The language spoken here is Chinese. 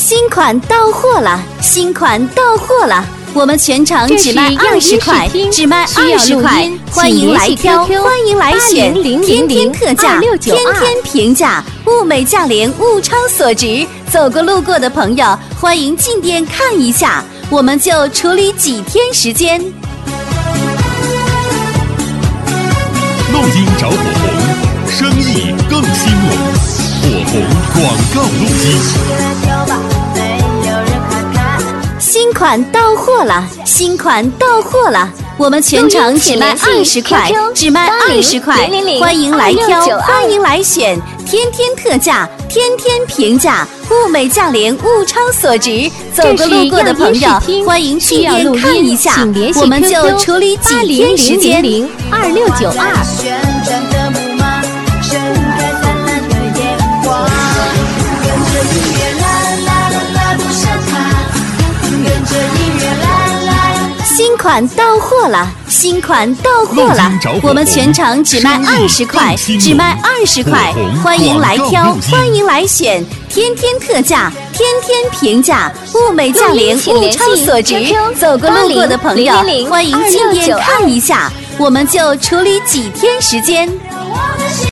新款到货了，新款到货了！我们全场只卖20块，只卖20块，欢迎来挑，欢迎来选，天天特价，天天平价，物美价廉，物超所值。走过路过的朋友，欢迎进店看一下，我们就处理几天时间。 录音找火红，生意更兴隆。火红广告录音。 新款到货了，新款到货了！我们全场只卖20块，只卖20块，欢迎来挑，欢迎来选，天天特价，天天平价，物美价廉，物超所值。走过路过的朋友，欢迎进店看一下，我们就处理几天时间。 2692。 新款到货了，新款到货了！我们全场只卖20块，只卖20块，欢迎来挑，欢迎来选，天天特价，天天平价，物美价廉，物超所值。走过路过的朋友，欢迎进店看一下，我们就处理几天时间。